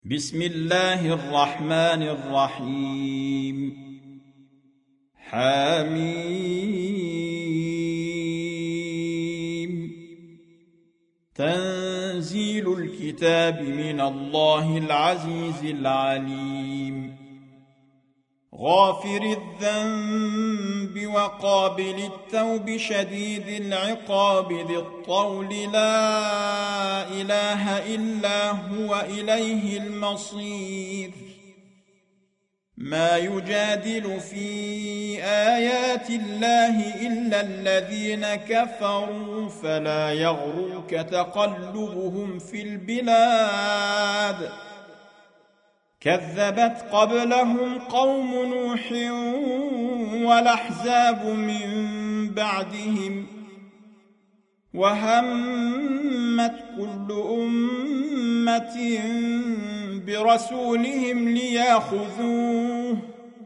بسم الله الرحمن الرحيم حميم تنزيل الكتاب من الله العزيز العليم غافر الذنب وقابل التوب شديد العقاب ذي الطول لا إله إلا هو إليه المصير ما يجادل في آيات الله إلا الذين كفروا فلا يغرك تقلبهم في البلاد كذبت قبلهم قوم نوح والأحزاب من بعدهم وهمت كل أمة برسولهم ليأخذوه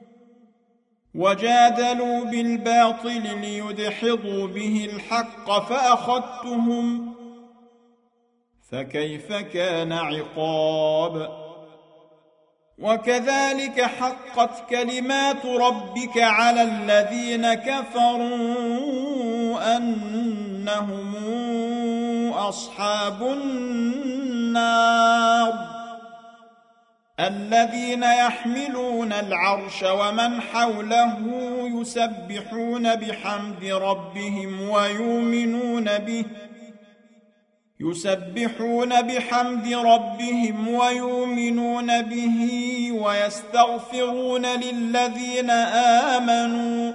وجادلوا بالباطل ليدحضوا به الحق فأخذتهم فكيف كان عقاب وكذلك حقت كلمات ربك على الذين كفروا أنهم أصحاب النار الذين يحملون العرش ومن حوله يسبحون بحمد ربهم ويؤمنون به ويستغفرون للذين آمنوا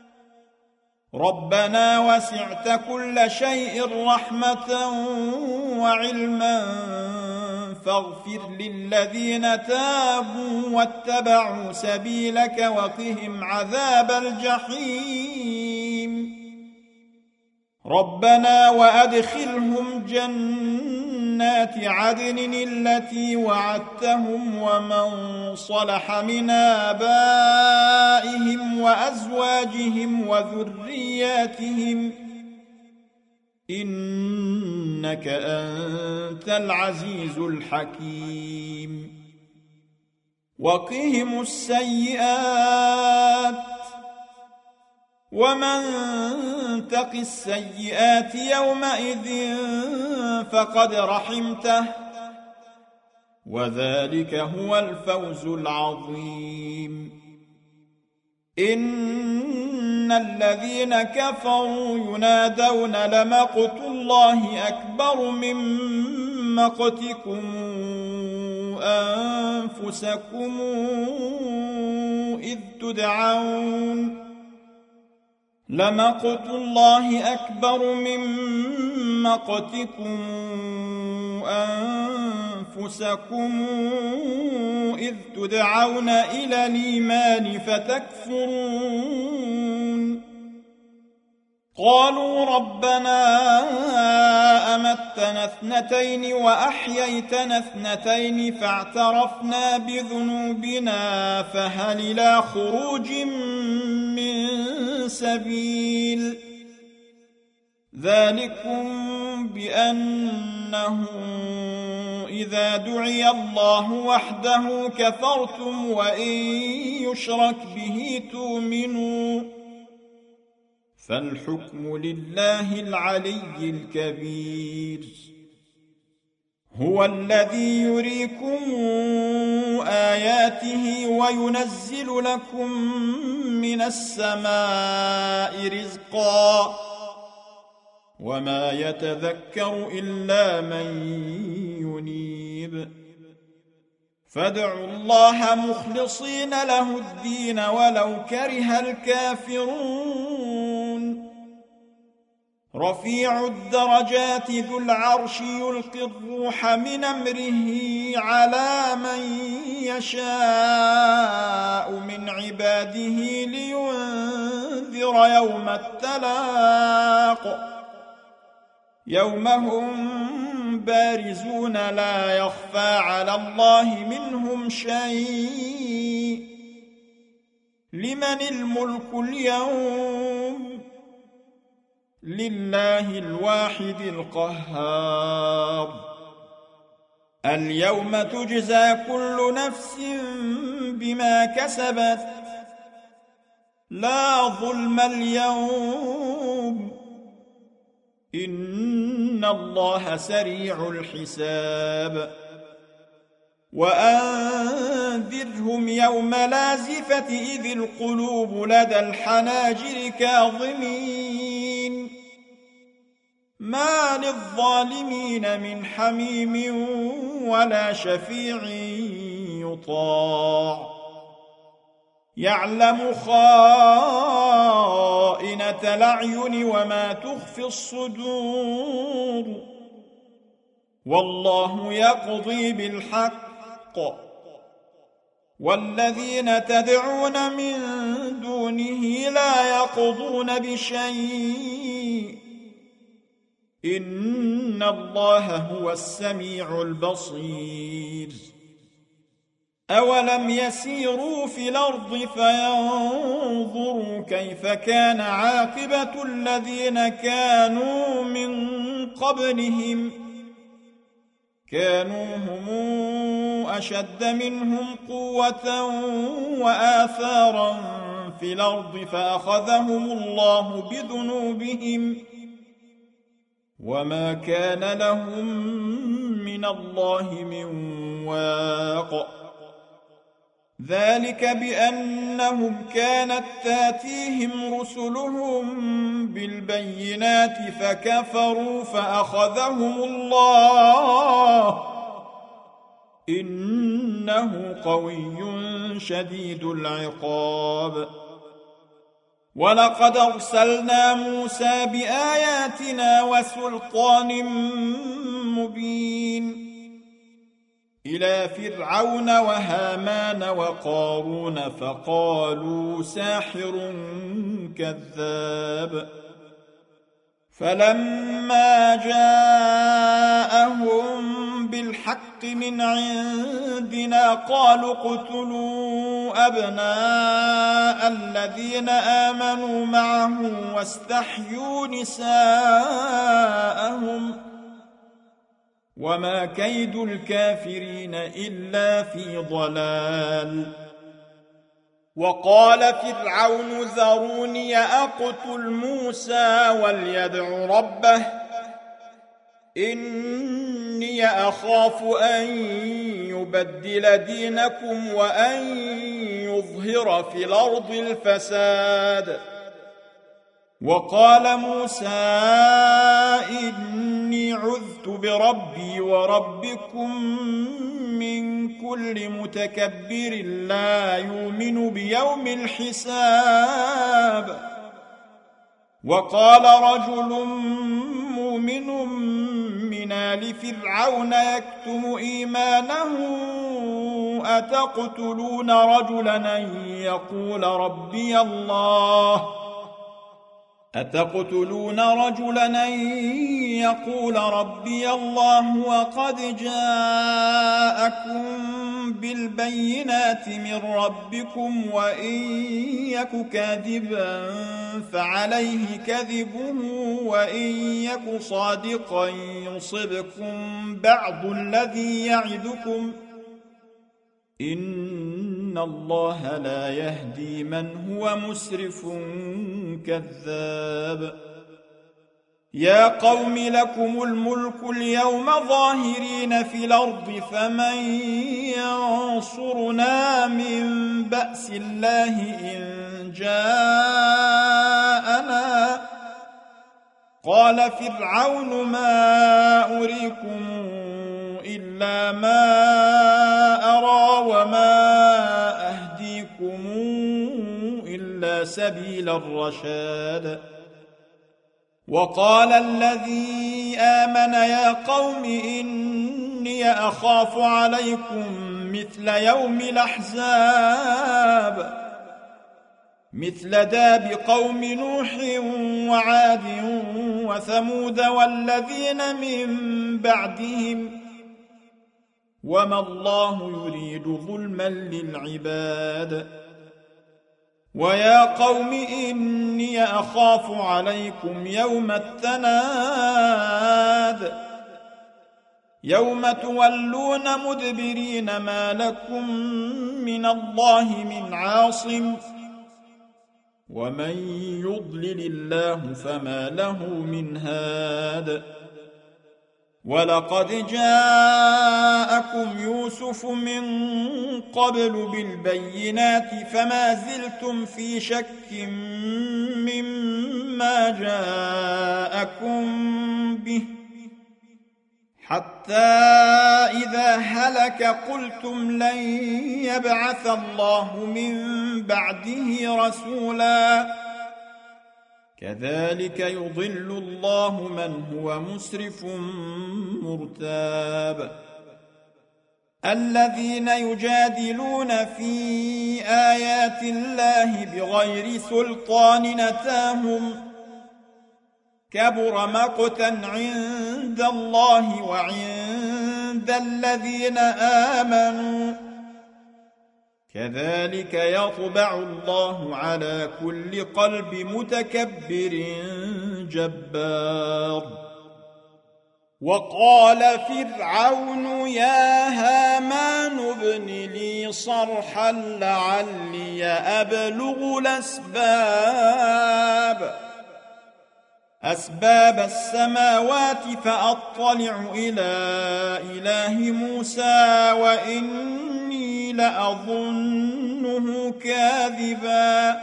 ربنا وسعت كل شيء رحمة وعلما فاغفر للذين تابوا واتبعوا سبيلك وقهم عذاب الجحيم ربنا وأدخلهم جنات عدن التي وعدتهم ومن صلح من آبائهم وأزواجهم وذرياتهم إنك أنت العزيز الحكيم وقهم السيئات ومن تق السيئات يومئذ فقد رحمته وذلك هو الفوز العظيم إن الذين كفروا ينادون لمقت الله أكبر من مقتكم أنفسكم إذ تدعون لمقت الله أكبر من مقتكم أنفسكم إذ تدعون إلى الإيمان فتكفرون قالوا ربنا أمتنا اثنتين وأحييتنا اثنتين فاعترفنا بذنوبنا فهل إلى خروج من سبيل ذلكم بأنه إذا دعي الله وحده كفرتم وإن يشرك به تؤمنوا فالحكم لله العلي الكبير هو الذي يريكم آياته وينزل لكم من السماء رزقا وما يتذكر إلا من ينيب فادعوا الله مخلصين له الدين ولو كره الكافرون رفيع الدرجات ذو العرش يلقي الروح من أمره على من يشاء من عباده لينذر يوم التلاق يوم هم بارزون لا يخفى على الله منهم شيء لمن الملك اليوم لله الواحد القهار اليوم تجزى كل نفس بما كسبت لا ظلم اليوم إن الله سريع الحساب وأنذرهم يوم لازفة إذ القلوب لدى الحناجر كاظمين ما للظالمين من حميم ولا شفيع يطاع يعلم خائنة الأعين وما تخفي الصدور والله يقضي بالحق والذين تدعون من دونه لا يقضون بشيء إن الله هو السميع البصير أولم يسيروا في الأرض فينظروا كيف كان عاقبة الذين كانوا من قبلهم كانوا هم أشد منهم قوة وآثارا في الأرض فأخذهم الله بذنوبهم وما كان لهم من الله من واق ذلك بأنهم كانت تاتيهم رسلهم بالبينات فكفروا فأخذهم الله إنه قوي شديد العقاب ولقد أرسلنا موسى بآياتنا وسلطان مبين إلى فرعون وهامان وقارون فقالوا ساحر كذاب فلما جاءهم بالحق من عندنا قالوا اقتلوا أبناء الذين آمنوا معه واستحيوا نساءهم وما كيد الكافرين إلا في ضلال وقال فرعون ذروني أقتل موسى وليدع ربه إني أخاف أن يبدل دينكم وأن يظهر في الأرض الفساد وقال موسى إني عذت بربي وربكم من كل متكبر لا يؤمن بيوم الحساب وقال رجل مؤمن من آل فرعون يكتم إيمانه أتقتلون رجلا أن يقول ربي الله وقد جاءكم بالبينات من ربكم وإن يك كاذبا فعليه كذبه وإن يك صادقا يصبكم بعض الذي يعدكم إن الله لا يهدي من هو مسرف كذاب يا قوم لكم الملك اليوم ظاهرين في الأرض فمن ينصرنا من بأس الله إن جاءنا قال فرعون ما أريكم إلا ما أرى وما أهديكم إلا سبيل الرشاد وقال الذي آمن يا قوم إني أخاف عليكم مثل يوم الأحزاب مثل داب قوم نوح وعاد وثمود والذين من بعدهم وما الله يريد ظلما للعباد ويا قوم إني أخاف عليكم يوم التناد يوم تولون مدبرين ما لكم من الله من عاصم ومن يضلل الله فما له من هاد ولقد جاءكم يوسف من قبل بالبينات فما زلتم في شك مما جاءكم به حتى إذا هلك قلتم لن يبعث الله من بعده رسولا كذلك يضل الله من هو مسرف مرتاب الذين يجادلون في آيات الله بغير سلطان أتاهم كبر مقتا عند الله وعند الذين آمنوا كذلك يطبع الله على كل قلب متكبر جبار وقال فرعون يا هامان ابن لي صرحا لعلي أبلغ أسباب السماوات فأطلع إلى إله موسى وإني لأظنه كاذبا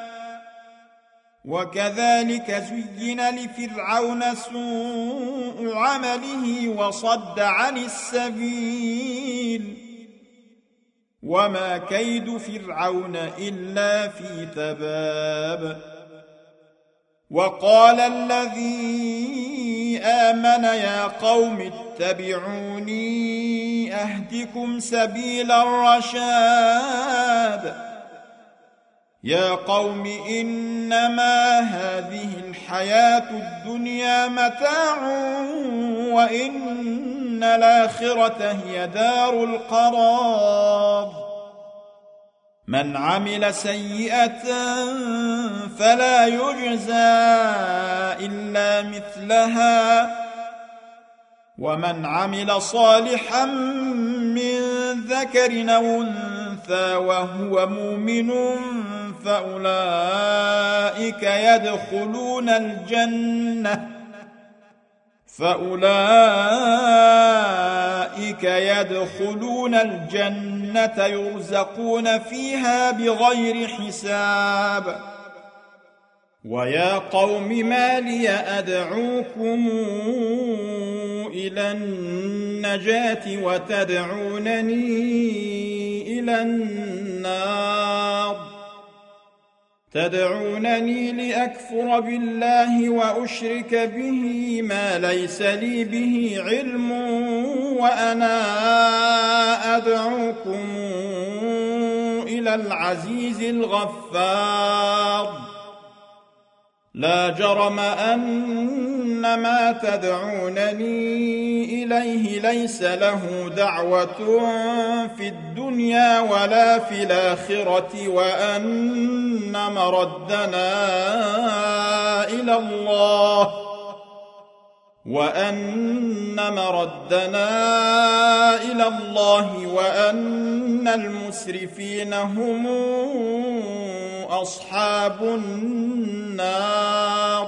وكذلك زين لفرعون سوء عمله وصد عن السبيل وما كيد فرعون إلا في تباب وقال الذي آمن يا قوم اتبعوني أهدكم سبيل الرشاد يا قوم إنما هذه الحياة الدنيا متاع وإن الآخرة هي دار القرار من عمل سيئة فلا يجزى إلا مثلها ومن عمل صالحا من ذكر أو أنثى وهو مؤمن فأولئك يدخلون الجنة يرزقون فيها بغير حساب ويا قوم ما لي أدعوكم إلى النجاة وتدعونني إلى النار تدعونني لأكفر بالله وأشرك به ما ليس لي به علم وأنا أدعوكم إلى العزيز الغفار لا جرم أن ما تدعونني إليه ليس له دعوة في الدنيا ولا في الآخرة وأن مردنا إلى الله وأن المسرفين هم أصحاب النار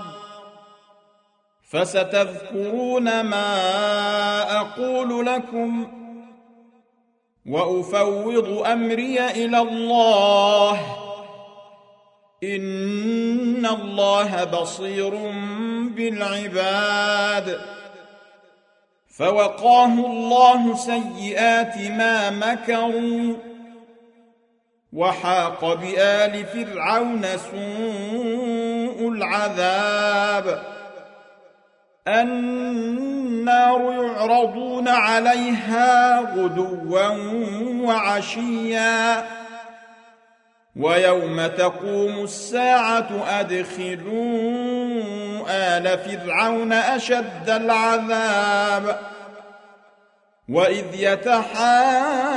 فستذكرون ما أقول لكم وأفوض أمري إلى الله إن الله بصير بالعباد فوقاه الله سيئات ما مكروا وحاق بآل فرعون سوء العذاب النار يعرضون عليها غدوا وعشيا ويوم تقوم الساعة أدخلوا آل فرعون أشد العذاب وإذ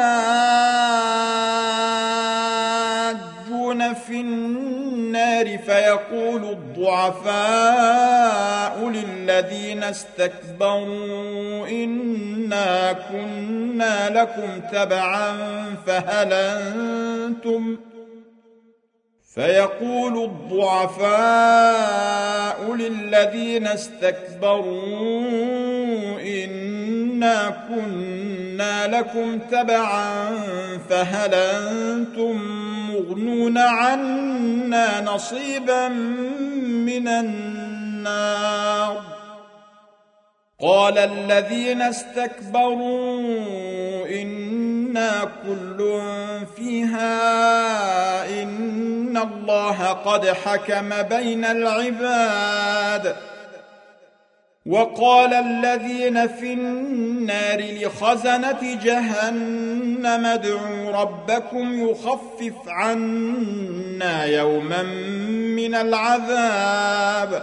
يتحاجون في النار يقول الضعفاء للذين استكبروا إنا كنا لكم تبعا فهل أنتم مغنون عنا نصيبا من النار قال الذين استكبروا إنا كل فيها إن الله قد حكم بين العباد وقال الذين في النار لخزنة جهنم ادعوا ربكم يخفف عنا يوما من العذاب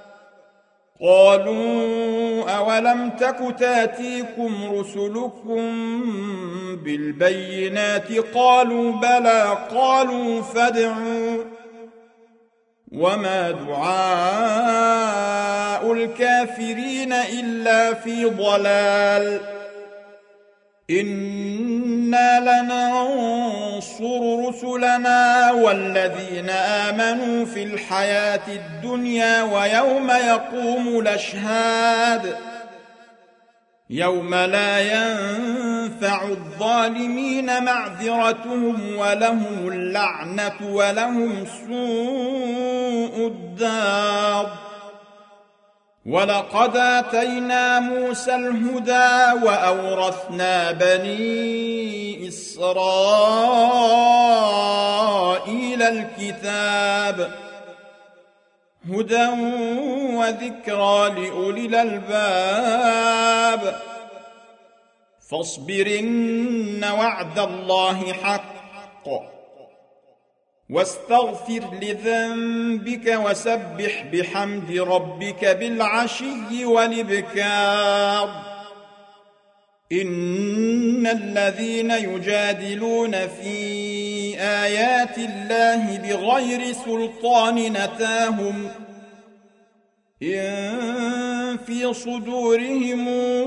قالوا أولم تك تاتيكم رسلكم بالبينات قالوا بلى قالوا فادعوا وما دعاء الكافرين إلا في ضلال إنا لننصر رسلنا والذين آمنوا في الحياة الدنيا ويوم يقوم الأشهاد يوم لا ينفع الظالمين معذرتهم ولهم اللعنة ولهم سوء الدار ولقد آتينا موسى الهدى وأورثنا بني إسرائيل الكتاب هدى وذكرى لأولي الألباب فاصبر إن وعد الله حق واستغفر لذنبك وسبح بحمد ربك بالعشي والإبكار إن الذين يجادلون في آيات الله بغير سلطان أتاهم إن في صدورهم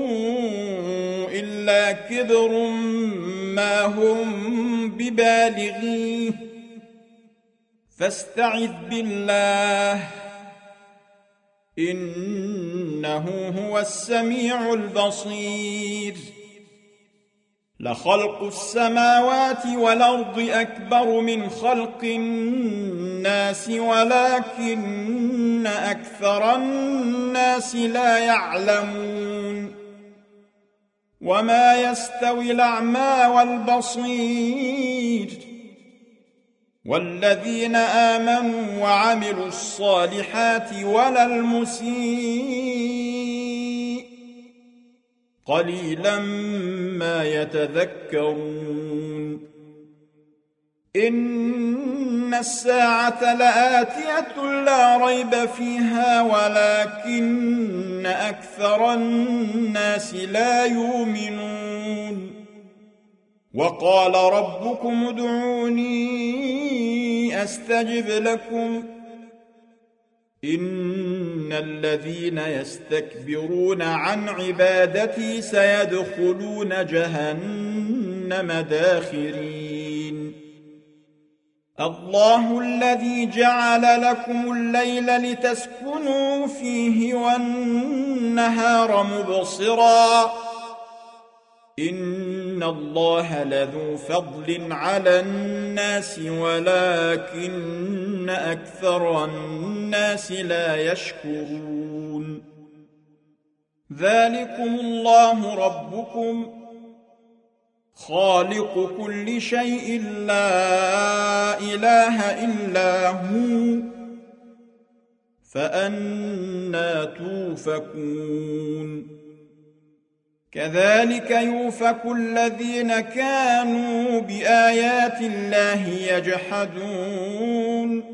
إلا كبر ما هم ببالغيه فاستعذ بالله إنه هو السميع البصير لخلق السماوات والأرض أكبر من خلق الناس ولكن أكثر الناس لا يعلمون وما يستوي الأعمى والبصير والذين آمنوا وعملوا الصالحات ولا المسيء قليلا ما يتذكرون إن الساعة لآتية لا ريب فيها ولكن أكثر الناس لا يؤمنون وقال ربكم ادعوني أستجب لكم إن الذين يستكبرون عن عبادتي سيدخلون جهنم داخرين الله الذي جعل لكم الليل لتسكنوا فيه والنهار مبصرا إن الله لذو فضل على الناس ولكن أكثر الناس لا يشكرون ذلكم الله ربكم خالق كل شيء لا إله إلا هو فأنى توفكون كذلك يؤفك الذين كانوا بآيات الله يجحدون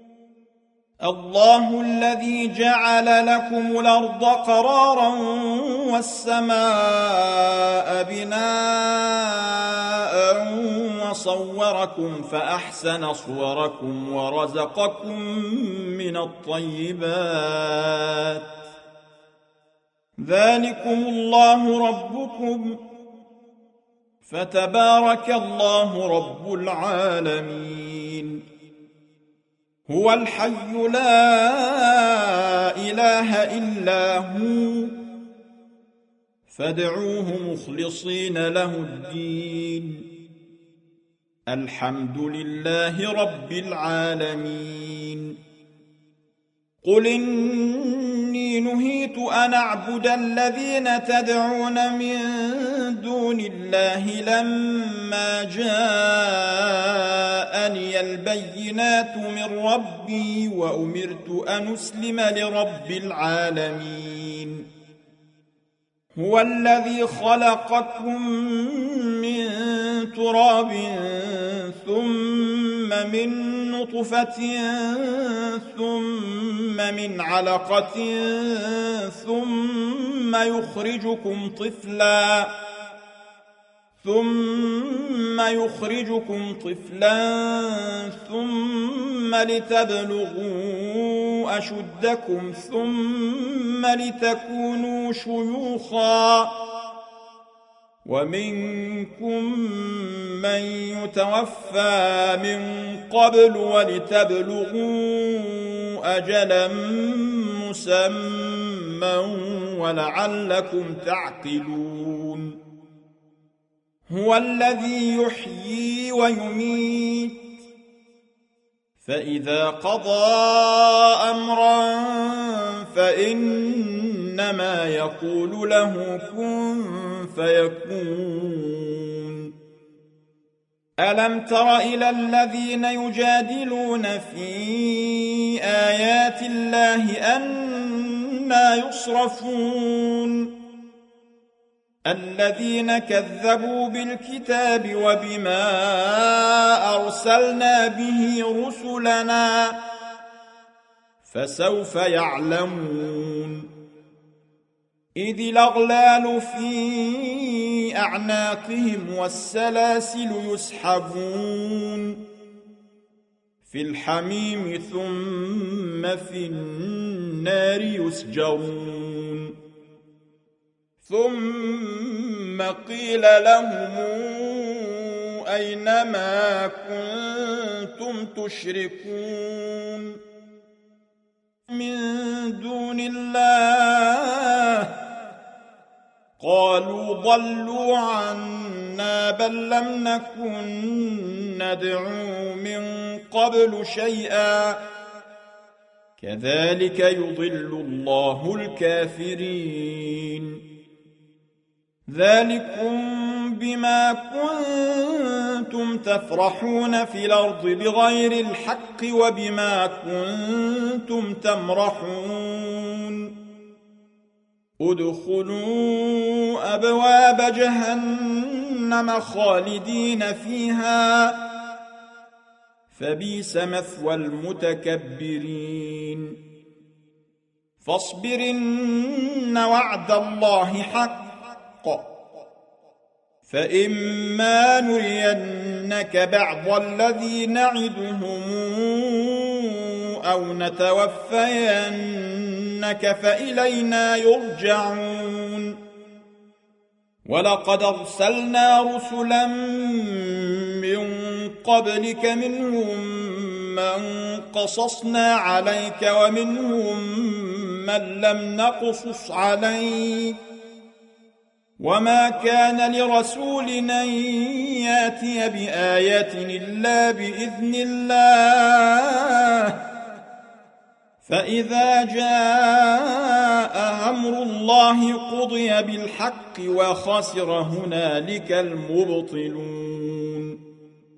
الله الذي جعل لكم الأرض قرارا والسماء بناء ثم صوركم فأحسن صوركم ورزقكم من الطيبات ذلكم الله ربكم فتبارك الله رب العالمين هو الحي لا إله إلا هو فادعوه مخلصين له الدين الحمد لله رب العالمين قل إني نهيت أن أعبد الذين تدعون من دون الله لما جاءني البينات من ربي وأمرت أن أسلم لرب العالمين هو الذي خلقكم من تراب ثم من نطفة ثم من علقة ثم يخرجكم طفلا ثم لتبلغوا أشدكم ثم لتكونوا شيوخا ومنكم من يتوفى من قبل ولتبلغوا أجلا مسمى ولعلكم تعقلون هو الذي يحيي ويميت فإذا قضى أمرا فإنما يقول له كن فيكون ألم تر إلى الذين يجادلون في آيات الله أنى يصرفون الذين كذبوا بالكتاب وبما أرسلنا به رسلنا فسوف يعلمون إذ الأغلال في أعناقهم والسلاسل يسحبون في الحميم ثم في النار يسجرون ثم قيل لهم أين ما كنتم تشركون من دون الله قالوا ضلوا عنا بل لم نكن ندعو من قبل شيئا كذلك يضل الله الكافرين ذلكم بما كنتم تفرحون في الأرض بغير الحق وبما كنتم تمرحون ادخلوا أبواب جهنم خالدين فيها فبئس مثوى المتكبرين فاصبر إن وعد الله حق فإما نرينك بعض الذي نعدهم أو نتوفينك فإلينا يرجعون ولقد أرسلنا رسلا من قبلك منهم من قصصنا عليك ومنهم من لم نقصص عليك وما كان لرسول أن يأتي بآية إلا بإذن الله فإذا جاء أمر الله قضي بالحق وخسر هنالك المبطلون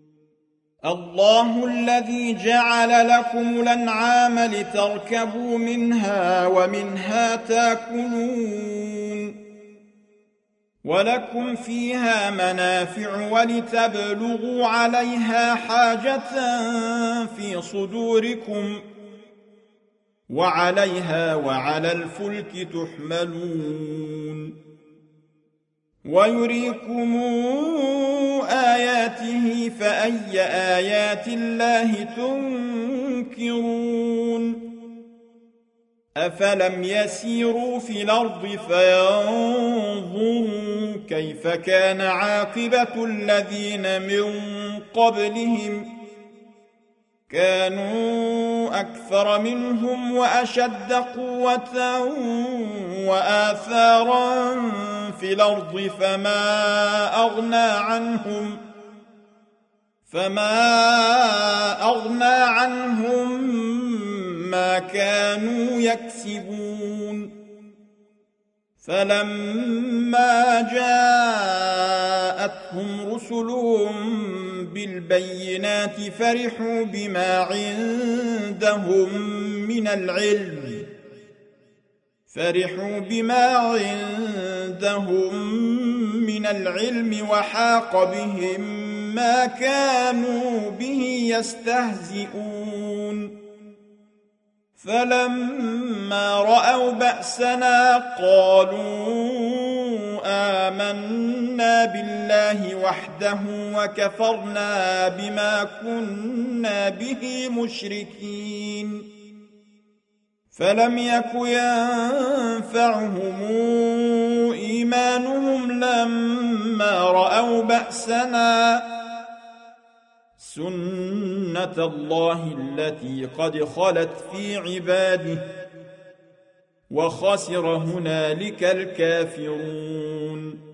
الله الذي جعل لكم الأنعام لتركبوا منها ومنها تأكلون ولكم فيها منافع ولتبلغوا عليها حاجة في صدوركم وعليها وعلى الفلك تحملون ويريكم آياته فأي آيات الله تنكرون أفلم يسيروا في الأرض فينظروا كيف كان عاقبة الذين من قبلهم كانوا أكثر منهم وأشد قوة وآثارا في الأرض فما أغنى عنهم ما كانوا يكسبون فلما جاءتهم رسلهم بالبينات فرحوا بما عندهم من العلم وحاق بهم ما كانوا به يستهزئون فلما رأوا بأسنا قالوا آمنا بالله وحده وكفرنا بما كنا به مشركين فلم يك ينفعهم إيمانهم لما رأوا بأسنا سنة الله التي قد خلت في عباده وخسر هنالك الكافرون